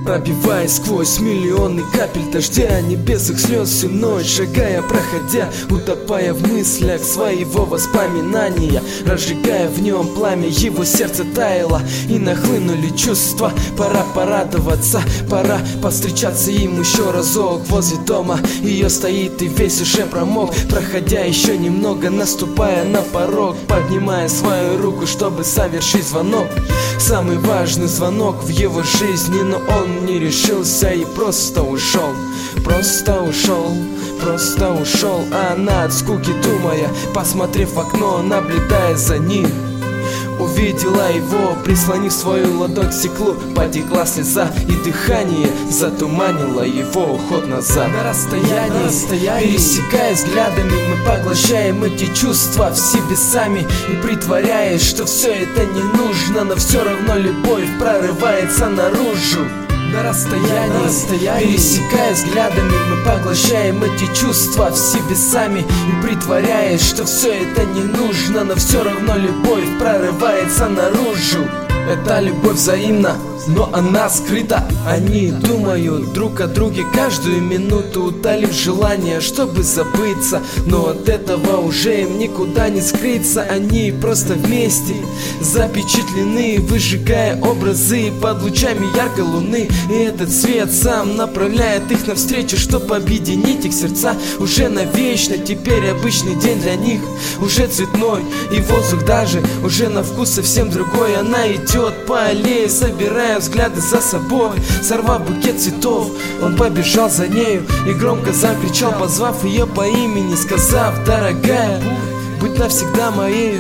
Пробиваясь сквозь миллионы капель дождя, небесных слез всю ночь шагая, проходя, утопая в мыслях своего воспоминания, разжигая в нем пламя, его сердце таяло, и нахлынули чувства. Пора порадоваться, пора повстречаться им еще разок возле дома. Ее стоит и весь уже промок, проходя еще немного, наступая на порог, поднимая свою руку, чтобы совершить звонок. Самый важный звонок в его жизни, но он не решился и просто ушел. Просто ушел, просто ушел. А она от скуки думая, посмотрев в окно, наблюдая за ним, увидела его, прислонив свою ладонь к стеклу. Потекла слеза, и дыхание затуманило его уход назад. На расстоянии, пересекая взглядами, мы поглощаем эти чувства в себе сами, и притворяясь, что все это не нужно, но все равно любовь прорывается наружу. На расстоянии, пересекая взглядами, мы поглощаем эти чувства в себе сами, и притворяясь, что все это не нужно, но все равно любовь прорывается наружу. Эта любовь взаимна, но она скрыта. Они думают друг о друге каждую минуту, утолив желание, чтобы забыться, но от этого уже им никуда не скрыться. Они просто вместе запечатлены, выжигая образы под лучами яркой луны. И этот свет сам направляет их навстречу, чтобы объединить их сердца уже навечно. Теперь обычный день для них уже цветной, и воздух даже уже на вкус совсем другой. Она идет по аллее, собирая взгляды за собой. Сорвав букет цветов, он побежал за нею и громко закричал, позвав ее по имени, сказав: дорогая, будь навсегда моею.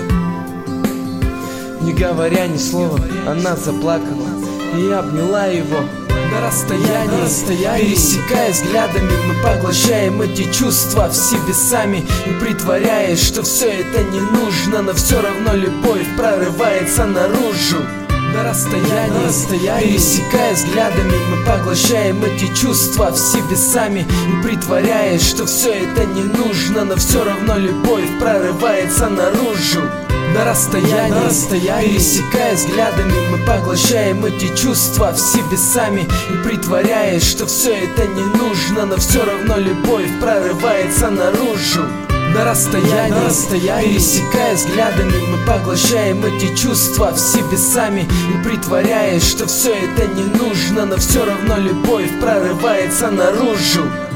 Не говоря ни слова, она заплакала и обняла его. На расстоянии, пересекая взглядами, мы поглощаем эти чувства в себе сами, и притворяясь, что все это не нужно, но все равно любовь прорывается наружу. На расстоянии, пересекая взглядами, мы поглощаем эти чувства в себе сами, и притворяясь, что все это не нужно, но все равно любовь прорывается наружу. На расстоянии, пересекая взглядами, мы поглощаем эти чувства в себе сами, и притворяясь, что все это не нужно, но все равно любовь прорывается наружу. На расстоянии, пересекая взглядами, мы поглощаем эти чувства в себе сами, и притворяясь, что все это не нужно, но все равно любовь прорывается наружу.